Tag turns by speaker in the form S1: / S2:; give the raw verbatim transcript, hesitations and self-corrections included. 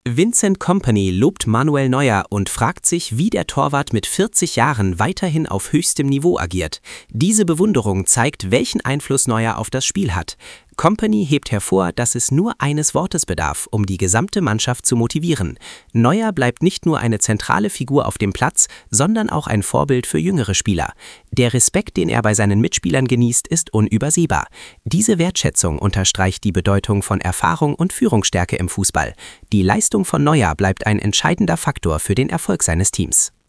S1: Vincent Kompany lobt Manuel Neuer und fragt sich, wie der Torwart mit vierzig Jahren weiterhin auf höchstem Niveau agiert. Diese Bewunderung zeigt, welchen Einfluss Neuer auf das Spiel hat. Kompany hebt hervor, dass es nur eines Wortes bedarf, um die gesamte Mannschaft zu motivieren. Neuer bleibt nicht nur eine zentrale Figur auf dem Platz, sondern auch ein Vorbild für jüngere Spieler. Der Respekt, den er bei seinen Mitspielern genießt, ist unübersehbar. Diese Wertschätzung unterstreicht die Bedeutung von Erfahrung und Führungsstärke im Fußball. Die Leistung von Neuer bleibt ein entscheidender Faktor für den Erfolg seines Teams.